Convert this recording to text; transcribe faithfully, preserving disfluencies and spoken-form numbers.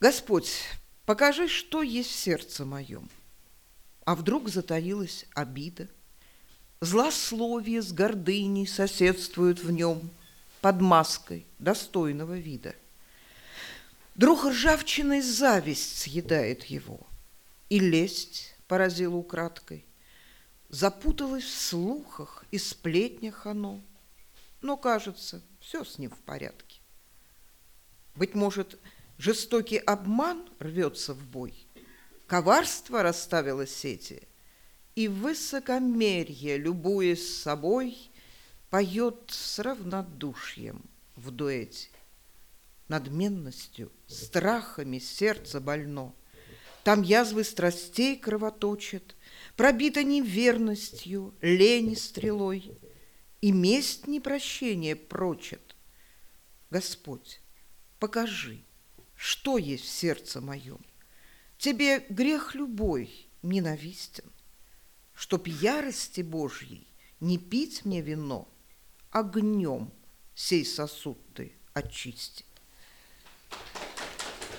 Господь, покажи, что есть в сердце моем. А вдруг затаилась обида? Злословие с гордыней соседствуют в нем под маской достойного вида. Вдруг ржавчиной зависть съедает его, и лесть поразила украдкой. Запуталось в слухах и сплетнях оно, но, кажется, все с ним в порядке. Быть может, жестокий обман рвется в бой, коварство расставило сети, и высокомерие, любуясь собой, поет с равнодушием в дуэте. Надменностью, страхами сердце больно, там язвы страстей кровоточат, пробито неверностью, лени стрелой, и месть непрощения прочит. Господь, покажи, что есть в сердце моем. Тебе грех любой ненавистен, чтоб ярости Божьей не пить мне вино, огнем сей сосуд ты очисти.